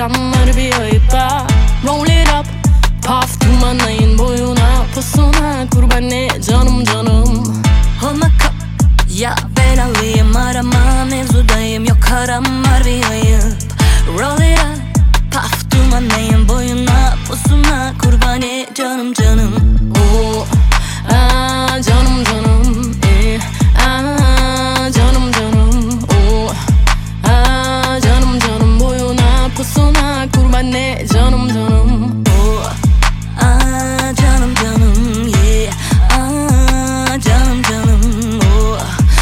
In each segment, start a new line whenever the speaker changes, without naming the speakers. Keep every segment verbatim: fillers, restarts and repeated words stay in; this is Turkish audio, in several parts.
karanlar bir ayıpa. Roll it up, puff dumanlayın boyuna pusuna. Kurban ne canım canım.
Hold my cup, ya belalıyım, arama mevzudayım, yok haram var bir ayıp. Roll it up, puff dumanlayın boyuna pusuna. Kurban ne canım canım.
Oh, ah, canım canım. Eh, ah, canım canım. Oh, ah, canım canım boyuna pusuna. Kurban ne canım canım.
Oh, ah, canım canım, yeah. Ah, canım canım. Oh,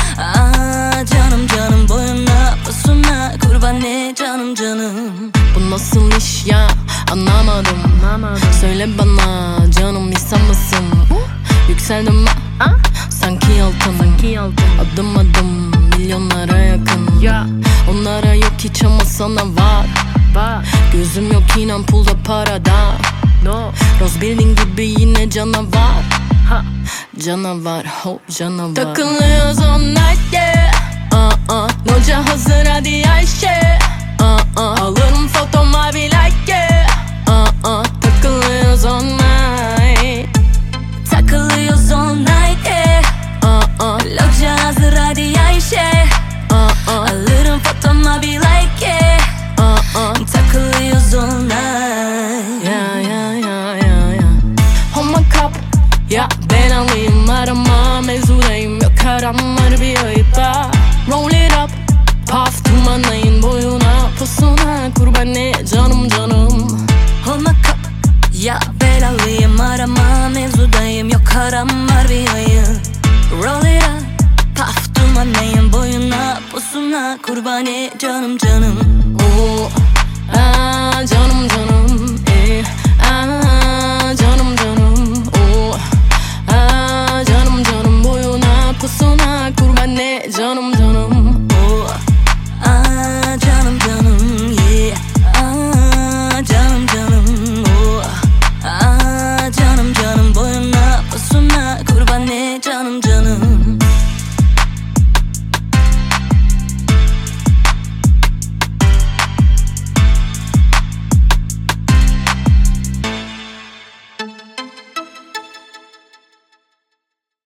ah, canım canım boyuna pusuna. Kurban ne canım canım.
Bu nasıl iş ya, anlamadım, anlamadım. Söyle bana canım, insan mısın? Yükseldim ha? Sanki altın, sanki altın. Adım adım milyonlara yakın ya. Onlara yok hiç ama sana var, var. Gözüm yok inan pulda parada. No. Rose building gibi yine canavar, ha. Canavar, ho canavar. Takılıyoruz all night yeah. uh -uh. Loca hazır hadi Ayşe. uh -uh. Alırım foto mavi like yeah. uh -uh. Takılıyoruz all night.
Takılıyoruz all night yeah.
uh -uh.
Loca hazır hadi Ayşe.
uh -uh.
Alırım fotoğrafıma bir like yeah.
uh -uh.
Takılıyoruz all night.
Ya ya ya ya ya. Hold my cup, ya ben alayım, arama mevzudayım, yok haramlar bir ayıpa. Roll it up, puff dumanlayın boyuna pusuna. Kurban ne canım canım.
Hold my cup, ya belalıyım, arama mevzudayım, yok haram var bir ayıp. Roll it up, puff dumanlayın boyuna pusuna. Kurban ne canım canım.
Oh, ah, canım canım. Eh,